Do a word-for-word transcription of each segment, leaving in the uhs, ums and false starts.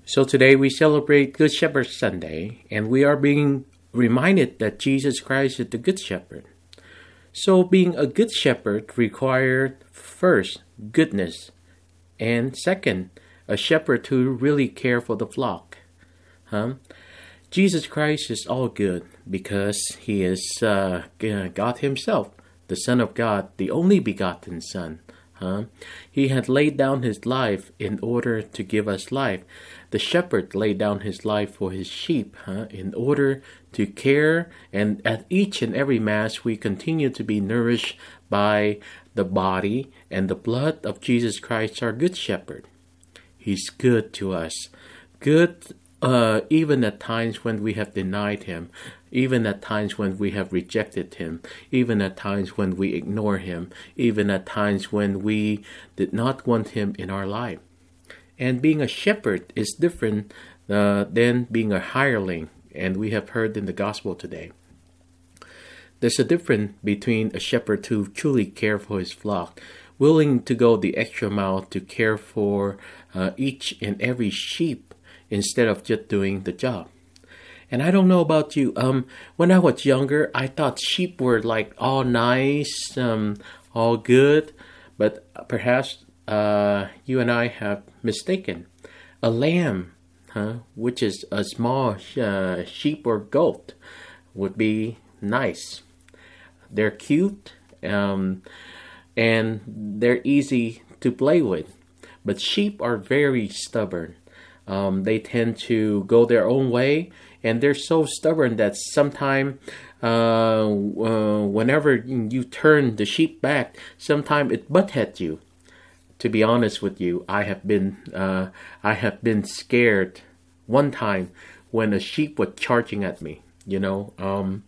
So today we celebrate Good Shepherd Sunday, and we are being reminded that Jesus Christ is the Good Shepherd. So being a Good Shepherd required first goodness, and second, a shepherd who really care for the flock. Huh? Jesus Christ is all good because He is uh, God Himself, the Son of God, the only begotten Son. Huh? He had laid down His life in order to give us life. The shepherd laid down his life for his sheep huh? in order to care, and at each and every Mass we continue to be nourished by the body and the blood of Jesus Christ, our Good Shepherd. He's good to us. Good uh, even at times when we have denied Him, even at times when we have rejected Him, even at times when we ignore Him, even at times when we did not want Him in our life. And being a shepherd is different uh, than being a hireling, and we have heard in the gospel today. There's a difference between a shepherd who truly cares for his flock, willing to go the extra mile to care for uh, each and every sheep instead of just doing the job. And I don't know about you, um, when I was younger, I thought sheep were like all nice, um, all good, but perhaps uh, you and I have mistaken. A lamb, huh, which is a small uh, sheep or goat, would be nice. They're cute, um, and they're easy to play with. But sheep are very stubborn. Um, they tend to go their own way, and they're so stubborn that sometimes uh, uh, whenever you turn the sheep back, sometimes it butt at you. To be honest with you, I have been uh, I have been scared one time when a sheep was charging at me. You know, um,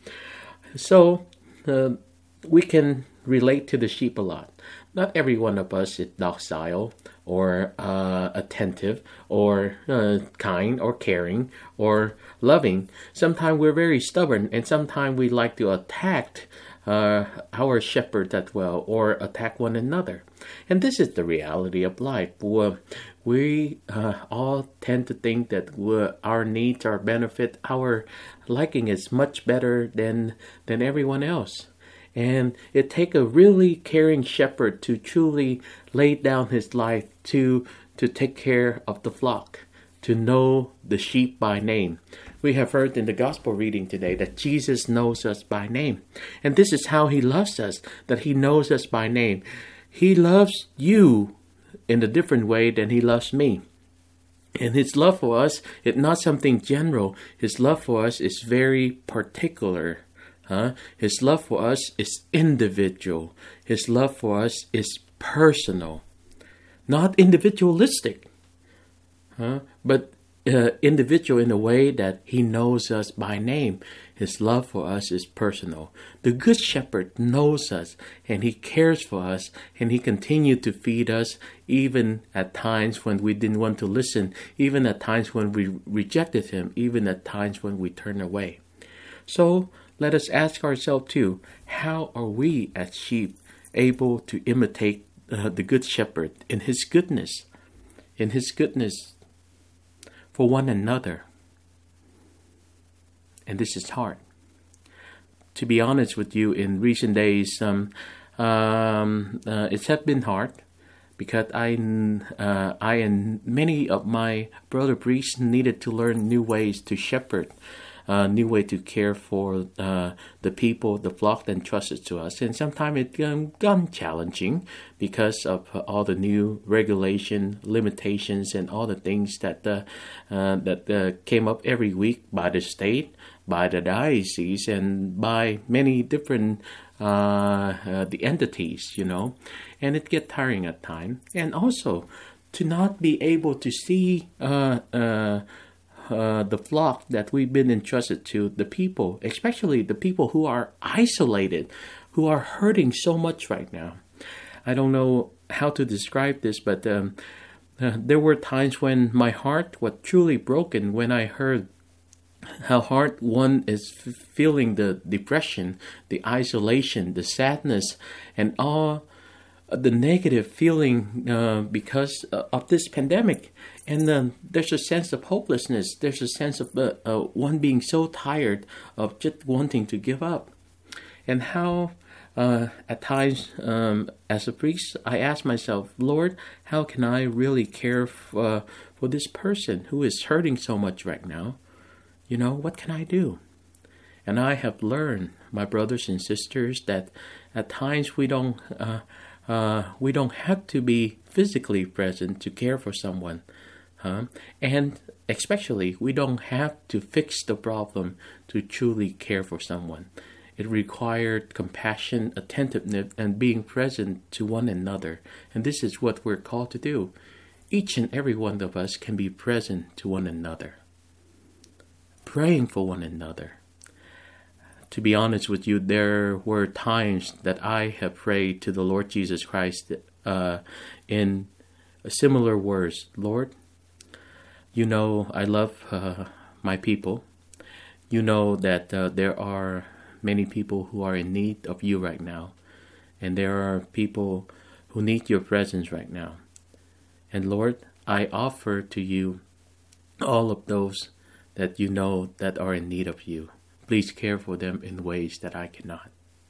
so uh, we can relate to the sheep a lot. Not every one of us is docile or uh, attentive or uh, kind or caring or loving. Sometimes we're very stubborn, and sometimes we like to attack uh, our shepherd as well, or attack one another. And this is the reality of life. We uh, all tend to think that our needs, our benefit, our liking is much better than than everyone else. And it takes a really caring shepherd to truly lay down his life to to take care of the flock, to know the sheep by name. We have heard in the gospel reading today that Jesus knows us by name. And this is how He loves us, that He knows us by name. He loves you in a different way than He loves me. And His love for us is not something general. His love for us is very particular. Huh? His love for us is individual. His love for us is personal. Not individualistic. Huh? But uh, individual in a way that He knows us by name. His love for us is personal. The Good Shepherd knows us, and He cares for us, and He continues to feed us even at times when we didn't want to listen, even at times when we rejected Him, even at times when we turned away. So let us ask ourselves too, how are we as sheep able to imitate uh, the Good Shepherd in His goodness, in His goodness for one another? And this is hard. To be honest with you, in recent days, um, um, uh, it has been hard because I, uh, I and many of my brother priests needed to learn new ways to shepherd, a uh, new way to care for uh, the people, the flock that entrusted to us. And sometimes it's um, gone challenging because of uh, all the new regulation, limitations, and all the things that uh, uh, that uh, came up every week by the state, by the diocese, and by many different uh, uh, the entities, you know. And it gets tiring at times. And also, to not be able to see uh, uh, Uh, the flock that we've been entrusted to, the people, especially the people who are isolated, who are hurting so much right now. I don't know how to describe this, but um, uh, there were times when my heart was truly broken when I heard how hard one is f- feeling the depression, the isolation, the sadness, and all the negative feeling uh, because uh, of this pandemic. And um, there's a sense of hopelessness. There's a sense of uh, uh, one being so tired of just wanting to give up. And how, uh, at times, um, as a priest, I ask myself, Lord, how can I really care f- uh, for this person who is hurting so much right now? You know, what can I do? And I have learned, my brothers and sisters, that at times we don't uh, uh, we don't have to be physically present to care for someone, huh? And especially we don't have to fix the problem to truly care for someone. It required compassion, attentiveness, and being present to one another. And this is what we're called to do. Each and every one of us can be present to one another, praying for one another. To be honest with you, there were times that I have prayed to the Lord Jesus Christ uh, in similar words. Lord, you know I love uh, my people. You know that uh, there are many people who are in need of you right now. And there are people who need your presence right now. And Lord, I offer to you all of those that you know that are in need of you. Please care for them in ways that I cannot.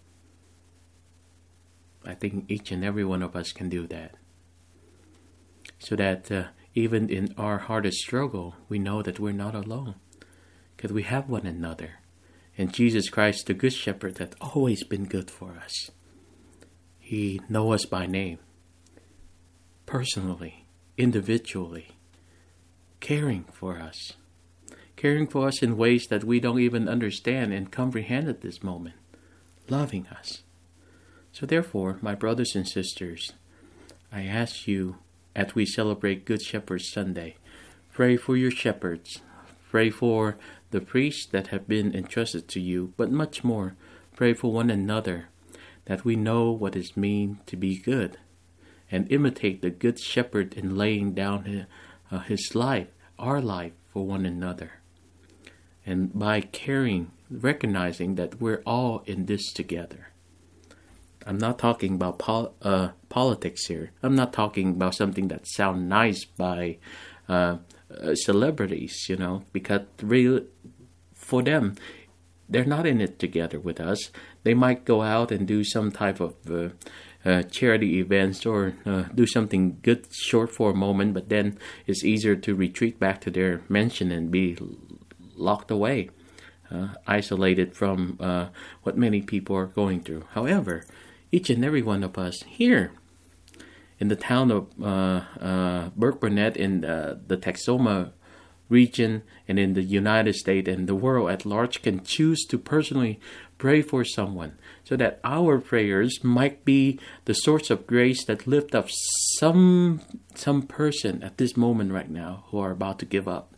I think each and every one of us can do that. So that uh, even in our hardest struggle, we know that we're not alone. Because we have one another. And Jesus Christ, the Good Shepherd, has always been good for us. He knows us by name. Personally, individually. Caring for us. Caring for us in ways that we don't even understand and comprehend at this moment. Loving us. So therefore, my brothers and sisters, I ask you, as we celebrate Good Shepherd Sunday, pray for your shepherds. Pray for the priests that have been entrusted to you, but much more, pray for one another, that we know what it means to be good, and imitate the Good Shepherd in laying down his, uh, his life, our life, for one another. And by caring, recognizing that we're all in this together. I'm not talking about pol- uh, politics here. I'm not talking about something that sounds nice by uh, uh, celebrities, you know, because really, for them, they're not in it together with us. They might go out and do some type of uh, uh, charity events or uh, do something good short for a moment, but then it's easier to retreat back to their mansion and be locked away, uh, isolated from uh, what many people are going through. However, each and every one of us here in the town of uh, uh, Burkburnett, in uh, the Texoma region, and in the United States and the world at large, can choose to personally pray for someone, so that our prayers might be the source of grace that lift up some some person at this moment right now who are about to give up,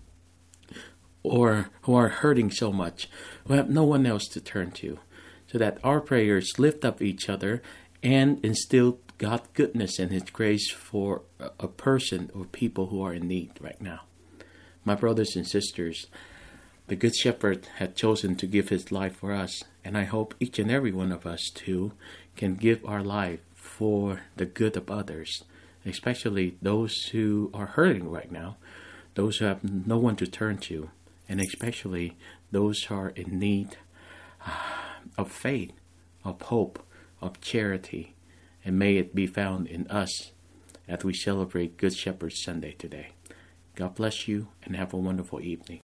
or who are hurting so much, who have no one else to turn to, so that our prayers lift up each other and instill God's goodness and His grace for a person or people who are in need right now. My brothers and sisters, the Good Shepherd had chosen to give His life for us, and I hope each and every one of us too can give our life for the good of others, especially those who are hurting right now, those who have no one to turn to, and especially those who are in need of faith, of hope, of charity, and may it be found in us as we celebrate Good Shepherd Sunday today. God bless you and have a wonderful evening.